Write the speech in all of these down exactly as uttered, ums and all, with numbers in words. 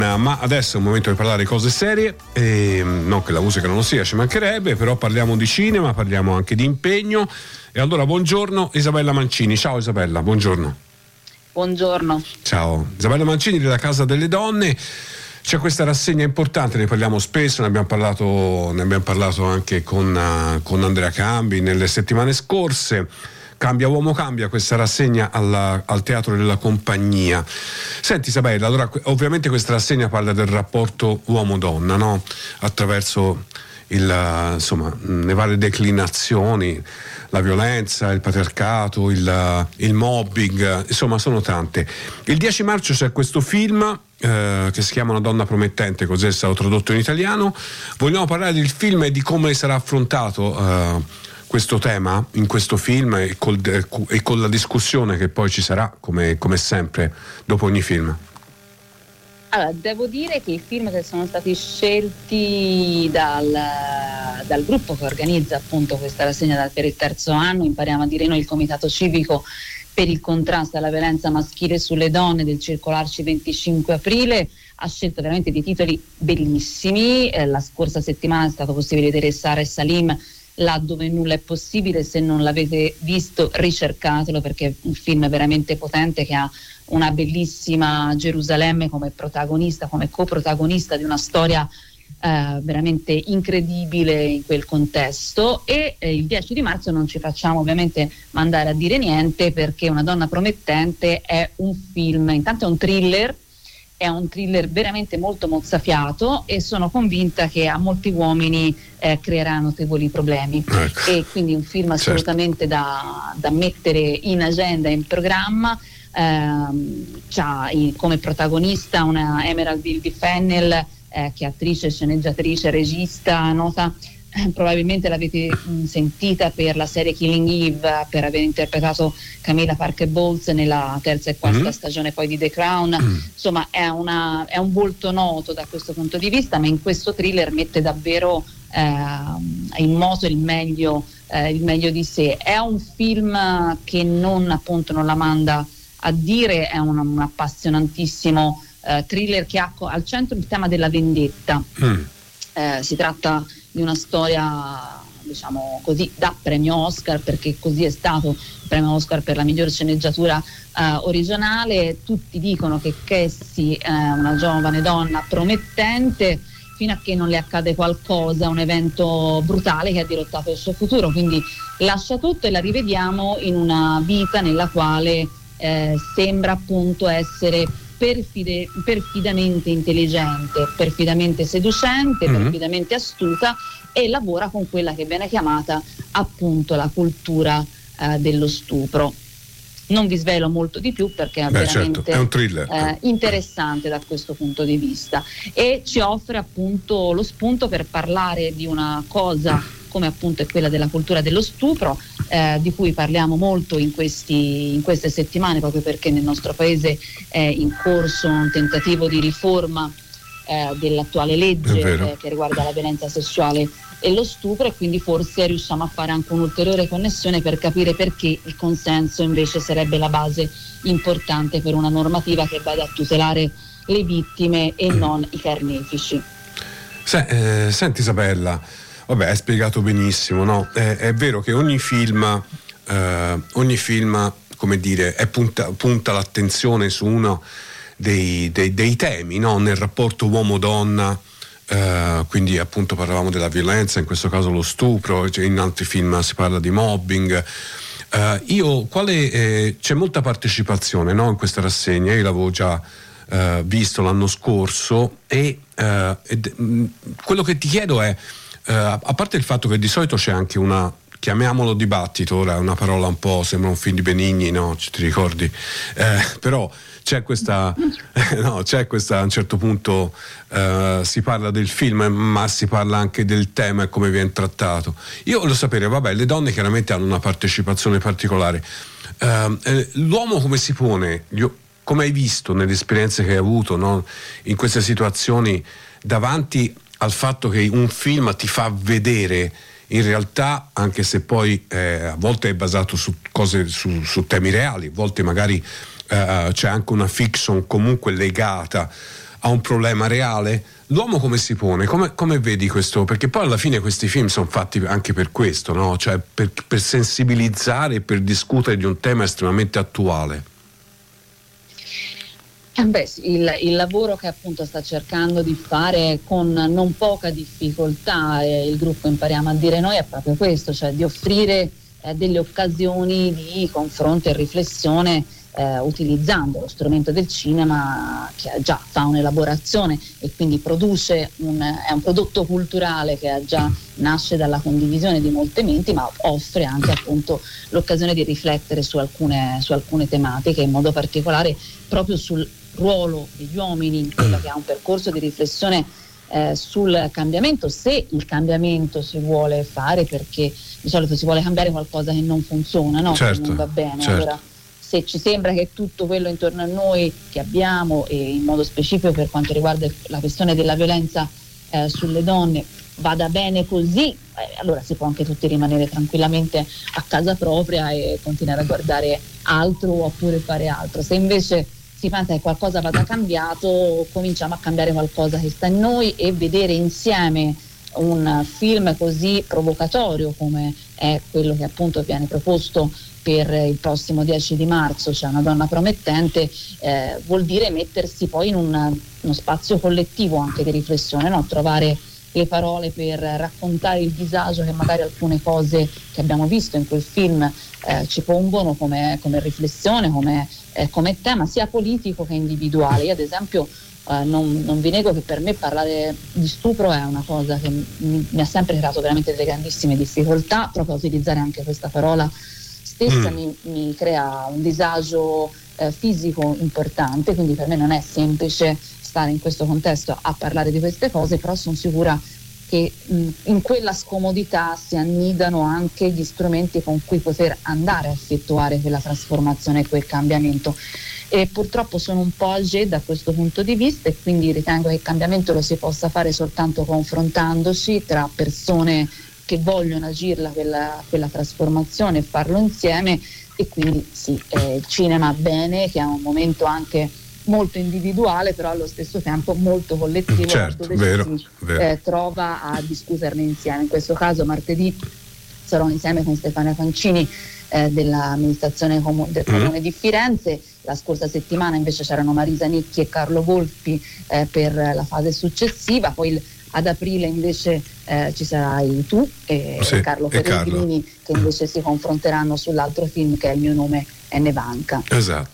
Ma adesso è un momento di parlare di cose serie, e non che la musica non lo sia, ci mancherebbe, però parliamo di cinema, parliamo anche di impegno. E allora buongiorno Isabella Mancini. Ciao Isabella, buongiorno. Buongiorno. Ciao, Isabella Mancini della Casa delle Donne. C'è questa rassegna importante, ne parliamo spesso, ne abbiamo parlato, ne abbiamo parlato anche con, uh, con Andrea Cambi nelle settimane scorse. Cambia Uomo Cambia, questa rassegna alla, al Teatro della Compagnia. Senti Isabella, allora ovviamente questa rassegna parla del rapporto uomo-donna, no? Attraverso il, insomma, le varie declinazioni, la violenza, il patriarcato, il, il mobbing, insomma sono tante. Il dieci marzo c'è questo film eh, che si chiama Una donna promettente, così è stato tradotto in italiano. Vogliamo parlare del film e di come sarà affrontato eh, questo tema in questo film e, col, e con la discussione che poi ci sarà come, come sempre dopo ogni film. Allora, devo dire che i film che sono stati scelti dal, dal gruppo che organizza appunto questa rassegna per il terzo anno, Impariamo a dire no, il Comitato Civico per il contrasto alla violenza maschile sulle donne del Circolarci venticinque aprile, ha scelto veramente dei titoli bellissimi. Eh, la scorsa settimana è stato possibile vedere Sara e Salim, Là dove nulla è possibile. Se non l'avete visto, ricercatelo, perché è un film veramente potente che ha una bellissima Gerusalemme come protagonista, come coprotagonista di una storia eh, veramente incredibile in quel contesto. E eh, il dieci di marzo non ci facciamo ovviamente mandare a dire niente, perché Una donna promettente è un film, intanto è un thriller, è un thriller veramente molto mozzafiato, e sono convinta che a molti uomini eh, creerà notevoli problemi. Ecco. E quindi un film assolutamente certo. da, da mettere in agenda, in programma. Eh, c'ha il, come protagonista una Emerald Vildi Fennell, eh, che è attrice, sceneggiatrice, regista, nota. Probabilmente l'avete mh, sentita per la serie Killing Eve, per aver interpretato Camilla Parker Bowles nella terza e quarta mm-hmm. stagione poi di The Crown. Mm. Insomma è, una, è un volto noto da questo punto di vista, ma in questo thriller mette davvero eh, in moto il meglio, eh, il meglio di sé. È un film che non appunto non la manda a dire, è un, un appassionantissimo eh, thriller che ha al centro il tema della vendetta. Mm. Eh, si tratta di una storia, diciamo così, da premio Oscar, perché così è stato il premio Oscar per la miglior sceneggiatura eh, originale. Tutti dicono che Cassie è una giovane donna promettente fino a che non le accade qualcosa, un evento brutale che ha dirottato il suo futuro, quindi lascia tutto e la rivediamo in una vita nella quale eh, sembra appunto essere Perfide, perfidamente intelligente, perfidamente seducente, mm-hmm. perfidamente astuta, e lavora con quella che viene chiamata appunto la cultura eh, dello stupro. Non vi svelo molto di più, perché è Beh, veramente certo. è un thriller. Eh, interessante da questo punto di vista, e ci offre appunto lo spunto per parlare di una cosa come appunto è quella della cultura dello stupro, eh, di cui parliamo molto in, questi, in queste settimane, proprio perché nel nostro paese è in corso un tentativo di riforma eh, dell'attuale legge eh, che riguarda la violenza sessuale e lo stupro, e quindi forse riusciamo a fare anche un'ulteriore connessione per capire perché il consenso invece sarebbe la base importante per una normativa che vada a tutelare le vittime e non i carnefici. Se, eh, senti Isabella, vabbè, hai spiegato benissimo, no? È, è vero che ogni film, eh, ogni film, come dire, è punta, punta l'attenzione su uno dei, dei, dei temi, no? Nel rapporto uomo-donna, eh, quindi appunto parlavamo della violenza, in questo caso lo stupro, cioè in altri film si parla di mobbing. Eh, io, quale, eh, c'è molta partecipazione, no? In questa rassegna, io l'avevo già eh, visto l'anno scorso, e eh, ed, mh, quello che ti chiedo è, Uh, a parte il fatto che di solito c'è anche una, chiamiamolo dibattito, ora è una parola un po', sembra un film di Benigni, no? Ti ricordi? Eh, però c'è questa, eh, no, c'è questa, a un certo punto uh, si parla del film, ma si parla anche del tema e come viene trattato. Io voglio sapere, vabbè, le donne chiaramente hanno una partecipazione particolare. Uh, eh, l'uomo come si pone? Io, come hai visto nelle esperienze che hai avuto, no? In queste situazioni davanti al fatto che un film ti fa vedere in realtà, anche se poi eh, a volte è basato su cose, su, su temi reali, a volte magari eh, c'è anche una fiction comunque legata a un problema reale? L'uomo come si pone? Come, come vedi questo? Perché poi alla fine questi film sono fatti anche per questo, no? Cioè per, per sensibilizzare e per discutere di un tema estremamente attuale. Eh beh, il, il lavoro che appunto sta cercando di fare con non poca difficoltà eh, il gruppo Impariamo a dire noi è proprio questo, cioè di offrire eh, delle occasioni di confronto e riflessione eh, utilizzando lo strumento del cinema che già fa un'elaborazione e quindi produce un, è un prodotto culturale che già nasce dalla condivisione di molte menti, ma offre anche appunto l'occasione di riflettere su alcune, su alcune tematiche, in modo particolare proprio sul ruolo degli uomini in quello che ha un percorso di riflessione eh, sul cambiamento, se il cambiamento si vuole fare, perché di solito si vuole cambiare qualcosa che non funziona, no? Certo, che non va bene. certo. Allora, se ci sembra che tutto quello intorno a noi che abbiamo, e in modo specifico per quanto riguarda la questione della violenza eh, sulle donne, vada bene così, eh, allora si può anche tutti rimanere tranquillamente a casa propria e continuare a guardare altro oppure fare altro. Se invece si pensa che qualcosa vada cambiato, cominciamo a cambiare qualcosa che sta in noi e vedere insieme un film così provocatorio come è quello che appunto viene proposto per il prossimo dieci di marzo, cioè Una donna promettente, eh, vuol dire mettersi poi in un, uno spazio collettivo anche di riflessione, no? Trovare le parole per raccontare il disagio che magari alcune cose che abbiamo visto in quel film eh, ci pongono come, come riflessione, come, eh, come tema sia politico che individuale. Io ad esempio eh, non, non vi nego che per me parlare di stupro è una cosa che mi, mi ha sempre creato veramente delle grandissime difficoltà, proprio a utilizzare anche questa parola stessa mm. mi, mi crea un disagio eh, fisico importante, quindi per me non è semplice stare in questo contesto a parlare di queste cose, però sono sicura che mh, in quella scomodità si annidano anche gli strumenti con cui poter andare a effettuare quella trasformazione e quel cambiamento. E purtroppo sono un po' âgée da questo punto di vista e quindi ritengo che il cambiamento lo si possa fare soltanto confrontandoci tra persone che vogliono agirla quella, quella trasformazione e farlo insieme. E quindi sì, eh, il cinema bene, che è un momento anche molto individuale, però allo stesso tempo molto collettivo, certo, dove vero, si vero. Eh, trova a discuterne insieme. In questo caso martedì sarò insieme con Stefania Fancini eh, dell'amministrazione comu- del Comune mm. di Firenze. La scorsa settimana invece c'erano Marisa Nicchi e Carlo Volpi eh, per la fase successiva, poi il, ad aprile invece eh, ci sarai tu e, sì, e Carlo Peregrini, che invece si confronteranno sull'altro film che è Il mio nome è Nevanka. Esatto.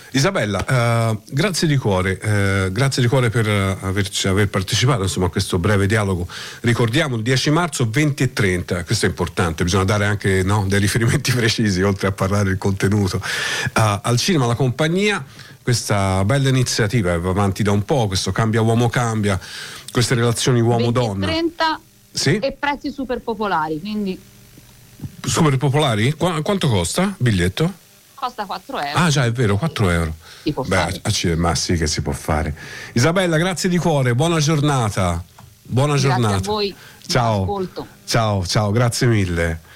Isabella, uh, grazie di cuore, uh, grazie di cuore per uh, averci, aver partecipato insomma, a questo breve dialogo. Ricordiamo il dieci marzo venti e trenta, questo è importante, bisogna dare anche no, dei riferimenti precisi oltre a parlare del contenuto. Uh, al cinema La Compagnia, questa bella iniziativa va avanti da un po', questo Cambia Uomo Cambia, queste relazioni uomo-donna. venti e trenta sì? E prezzi super popolari, quindi super popolari? Qu- quanto costa il biglietto? Costa quattro euro. Ah già, è vero, quattro euro. Si può Beh, fare. ma sì che si può fare. Isabella, grazie di cuore, buona giornata. Buona Grazie giornata. a voi. Ciao. Ascolto. Ciao, ciao, grazie mille.